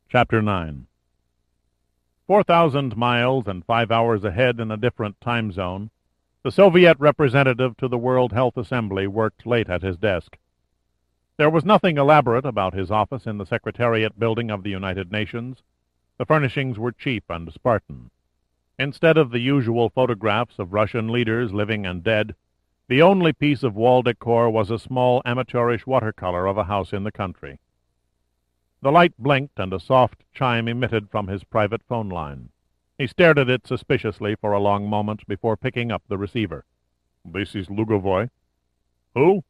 Chapter 9 4,000 miles and 5 hours ahead in a different time zone, the Soviet representative to the World Health Assembly worked late at his desk. There was nothing elaborate about his office in the Secretariat building of the United Nations. The furnishings were cheap and Spartan. Instead of the usual photographs of Russian leaders, living and dead, the only piece of wall decor was a small amateurish watercolor of a house in the country. The light blinked, and a soft chime emitted from his private phone line. He stared at it suspiciously for a long moment before picking up the receiver. "This is Lugovoy." "Who?"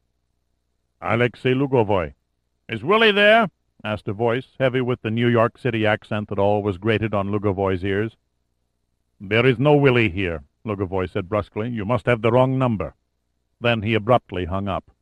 "Alexei Lugovoy." "Is Willie there?" asked a voice, heavy with the New York City accent that always grated on Lugovoy's ears. "There is no Willie here," Lugovoy said brusquely. "You must have the wrong number." Then he abruptly hung up.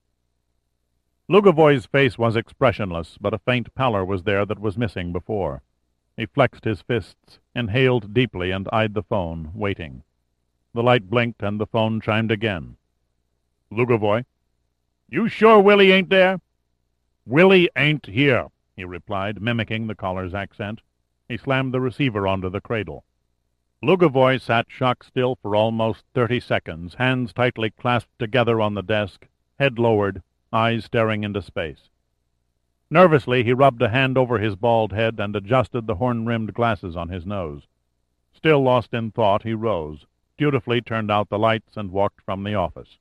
Lugovoy's face was expressionless, but a faint pallor was there that was missing before. He flexed his fists, inhaled deeply, and eyed the phone, waiting. The light blinked, and the phone chimed again. "Lugovoy." "You sure Willie ain't there?" "Willie ain't here," he replied, mimicking the caller's accent. He slammed the receiver onto the cradle. Lugovoy sat shock-still for almost 30 seconds, hands tightly clasped together on the desk, head lowered, eyes staring into space. Nervously, he rubbed a hand over his bald head and adjusted the horn-rimmed glasses on his nose. Still lost in thought, he rose, dutifully turned out the lights, and walked from the office.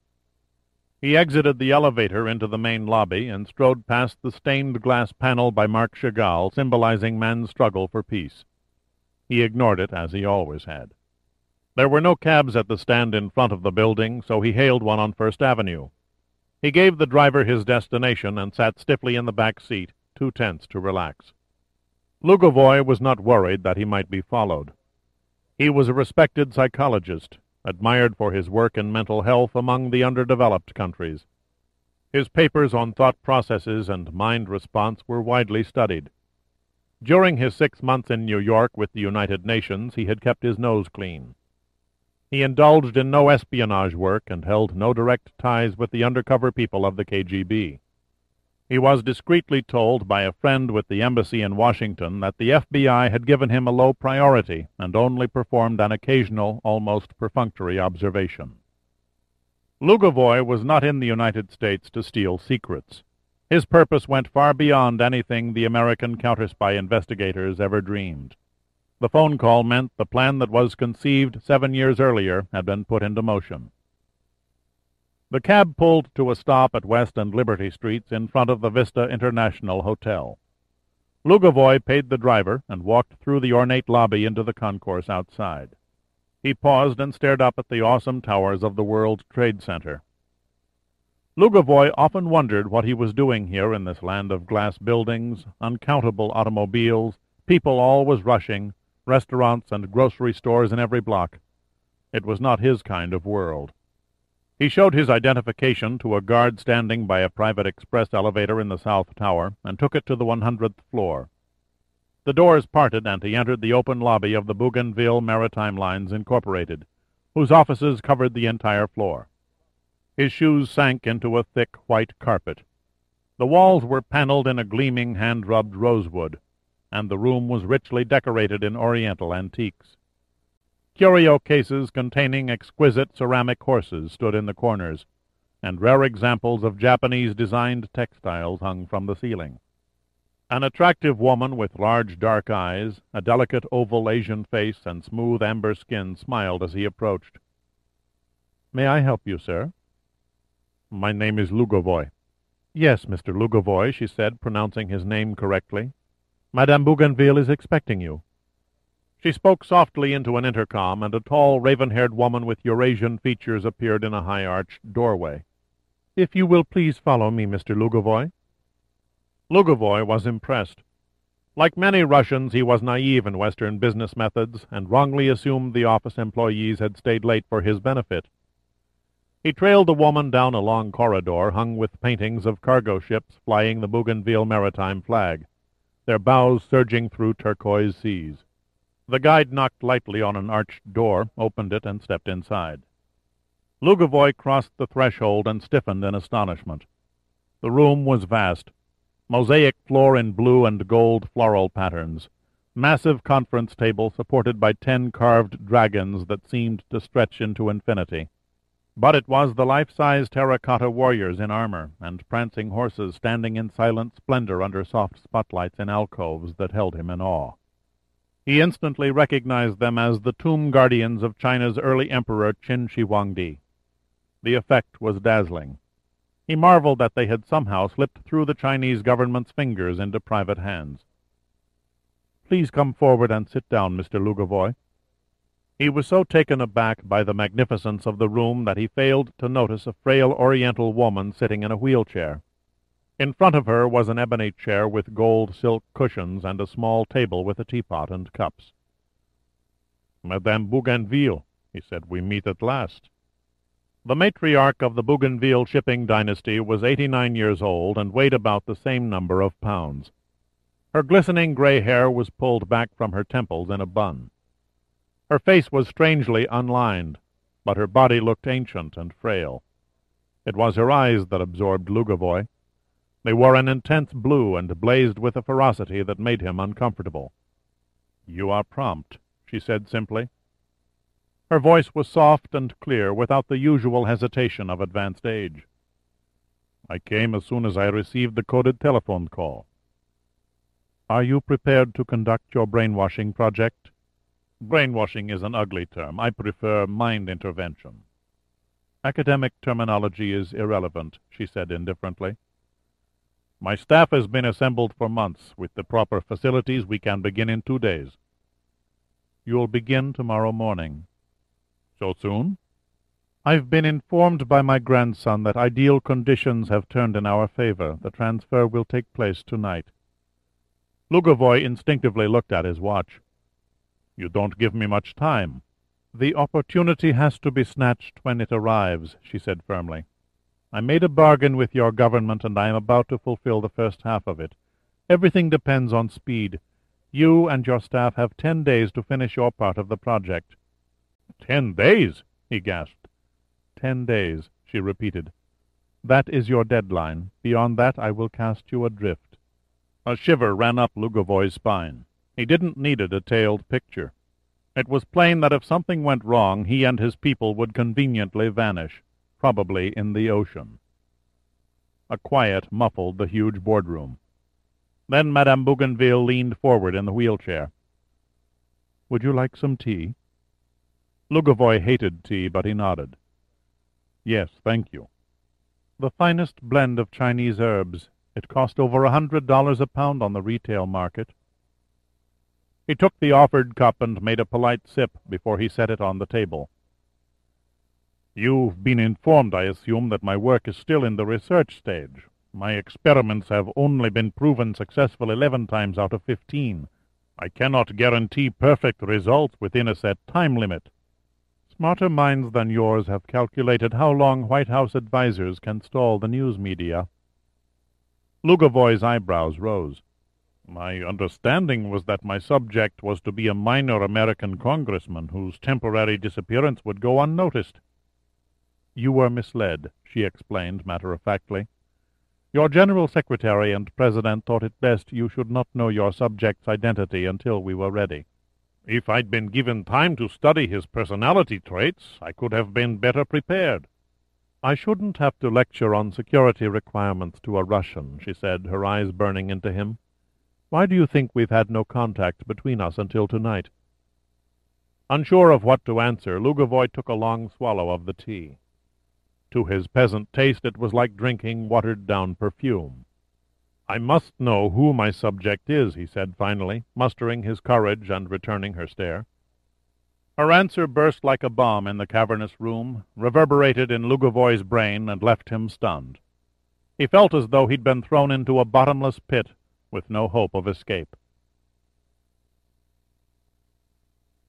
He exited the elevator into the main lobby and strode past the stained glass panel by Marc Chagall, symbolizing man's struggle for peace. He ignored it, as he always had. There were no cabs at the stand in front of the building, so he hailed one on First Avenue. He gave the driver his destination and sat stiffly in the back seat, too tense to relax. Lugovoy was not worried that he might be followed. He was a respected psychologist, admired for his work in mental health among the underdeveloped countries. His papers on thought processes and mind response were widely studied. During his 6 months in New York with the United Nations, he had kept his nose clean. He indulged in no espionage work and held no direct ties with the undercover people of the KGB. He was discreetly told by a friend with the embassy in Washington that the FBI had given him a low priority and only performed an occasional, almost perfunctory observation. Lugovoy was not in the United States to steal secrets. His purpose went far beyond anything the American counter-spy investigators ever dreamed. The phone call meant the plan that was conceived 7 years earlier had been put into motion. The cab pulled to a stop at West and Liberty Streets in front of the Vista International Hotel. Lugovoy paid the driver and walked through the ornate lobby into the concourse outside. He paused and stared up at the awesome towers of the World Trade Center. Lugovoy often wondered what he was doing here in this land of glass buildings, uncountable automobiles, people always rushing, restaurants and grocery stores in every block. It was not his kind of world. He showed his identification to a guard standing by a private express elevator in the South Tower and took it to the 100th floor. The doors parted and he entered the open lobby of the Bougainville Maritime Lines Incorporated, whose offices covered the entire floor. His shoes sank into a thick white carpet. The walls were paneled in a gleaming hand-rubbed rosewood, and the room was richly decorated in oriental antiques. Curio cases containing exquisite ceramic horses stood in the corners, and rare examples of Japanese-designed textiles hung from the ceiling. An attractive woman with large dark eyes, a delicate oval Asian face, and smooth amber skin smiled as he approached. "May I help you, sir?" "My name is Lugovoy." "Yes, Mr. Lugovoy," she said, pronouncing his name correctly. "Madame Bougainville is expecting you." She spoke softly into an intercom, and a tall, raven-haired woman with Eurasian features appeared in a high-arched doorway. "If you will please follow me, Mr. Lugovoy." Lugovoy was impressed. Like many Russians, he was naive in Western business methods, and wrongly assumed the office employees had stayed late for his benefit. He trailed the woman down a long corridor hung with paintings of cargo ships flying the Bougainville maritime flag, their bows surging through turquoise seas. The guide knocked lightly on an arched door, opened it, and stepped inside. Lugovoy crossed the threshold and stiffened in astonishment. The room was vast. Mosaic floor in blue and gold floral patterns, massive conference table supported by 10 carved dragons that seemed to stretch into infinity. But it was the life-size terracotta warriors in armor and prancing horses standing in silent splendor under soft spotlights in alcoves that held him in awe. He instantly recognized them as the tomb guardians of China's early emperor Qin Shi Huangdi. The effect was dazzling. He marveled that they had somehow slipped through the Chinese government's fingers into private hands. "Please come forward and sit down, Mr. Lugovoy." He was so taken aback by the magnificence of the room that he failed to notice a frail Oriental woman sitting in a wheelchair. In front of her was an ebony chair with gold silk cushions and a small table with a teapot and cups. "Madame Bougainville," he said, "we meet at last." The matriarch of the Bougainville shipping dynasty was 89 years old and weighed about the same number of pounds. Her glistening gray hair was pulled back from her temples in a bun. Her face was strangely unlined, but her body looked ancient and frail. It was her eyes that absorbed Lugovoy. They wore an intense blue and blazed with a ferocity that made him uncomfortable. "You are prompt," she said simply. Her voice was soft and clear, without the usual hesitation of advanced age. "I came as soon as I received the coded telephone call." "Are you prepared to conduct your brainwashing project?" "Brainwashing is an ugly term. I prefer mind intervention." "Academic terminology is irrelevant," she said indifferently. "My staff has been assembled for months. With the proper facilities, we can begin in 2 days." "You'll begin tomorrow morning." "So soon?" "I've been informed by my grandson that ideal conditions have turned in our favor. The transfer will take place tonight." Lugovoy instinctively looked at his watch. "You don't give me much time." "The opportunity has to be snatched when it arrives," she said firmly. "I made a bargain with your government, and I am about to fulfill the first half of it. Everything depends on speed. You and your staff have 10 days to finish your part of the project." "10 days?" he gasped. 10 days, she repeated. "That is your deadline. Beyond that I will cast you adrift." A shiver ran up Lugovoy's spine. He didn't need a detailed picture. It was plain that if something went wrong, he and his people would conveniently vanish, probably in the ocean. A quiet muffled the huge boardroom. Then Madame Bougainville leaned forward in the wheelchair. "Would you like some tea?" Lugovoy hated tea, but he nodded. "Yes, thank you." "The finest blend of Chinese herbs. It cost over $100 a pound on the retail market." He took the offered cup and made a polite sip before he set it on the table. "You've been informed, I assume, that my work is still in the research stage. My experiments have only been proven successful 11 times out of 15. I cannot guarantee perfect results within a set time limit." "Smarter minds than yours have calculated how long White House advisers can stall the news media." Lugovoy's eyebrows rose. "My understanding was that my subject was to be a minor American congressman whose temporary disappearance would go unnoticed." "You were misled," she explained matter-of-factly. "Your General Secretary and President thought it best you should not know your subject's identity until we were ready." "If I'd been given time to study his personality traits, I could have been better prepared." "I shouldn't have to lecture on security requirements to a Russian," she said, her eyes burning into him. "Why do you think we've had no contact between us until tonight?" Unsure of what to answer, Lugovoy took a long swallow of the tea. To his peasant taste it was like drinking watered-down perfume. "I must know who my subject is," he said finally, mustering his courage and returning her stare. Her answer burst like a bomb in the cavernous room, reverberated in Lugovoy's brain, and left him stunned. He felt as though he'd been thrown into a bottomless pit with no hope of escape.